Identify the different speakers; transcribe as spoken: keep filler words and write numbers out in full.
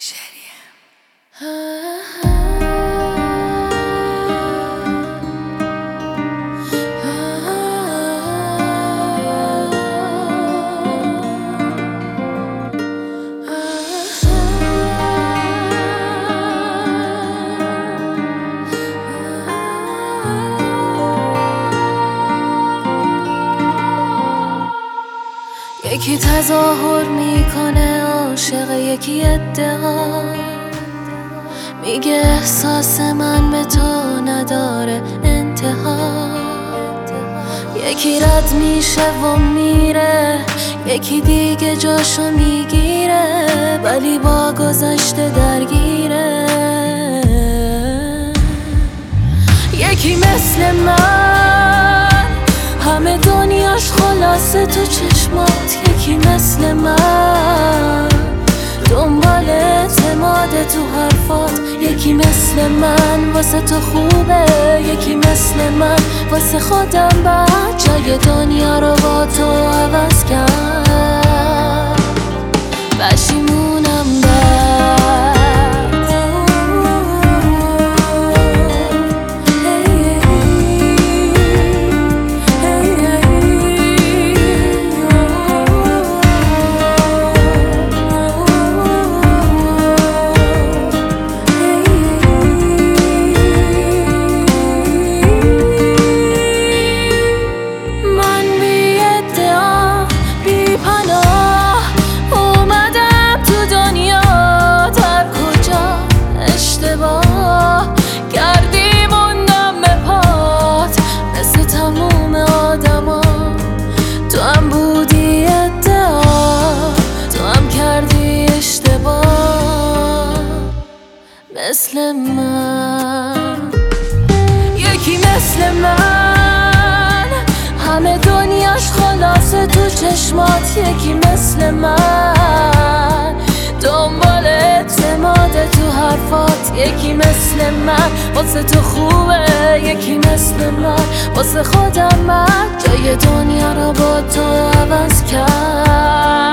Speaker 1: یکی تظاهر میکنه عاشق، یکی ادعا میگه احساس من به تو نداره انتها. یکی رد میشه و میره، یکی دیگه جاشو میگیره، ولی با گذشته درگیره. یکی مثل من همه دنیاش خلاصه تو چشمات، یکی مثل من دنبال اعتماد تو حرفات، یکی مثل من واسه تو خوبه، یکی مثل من واسه خودم بعد جای دنیا رو با تو عوض کرد. پشیمونم بعد مثل من. یکی مثل من همه دنیاش خلاصه تو چشمات، یکی مثل من دنبال اعتماد تو حرفات، یکی مثل من واسه تو خوبه، یکی مثل من واسه خودم من جای دنیا رو با تو عوض کرد.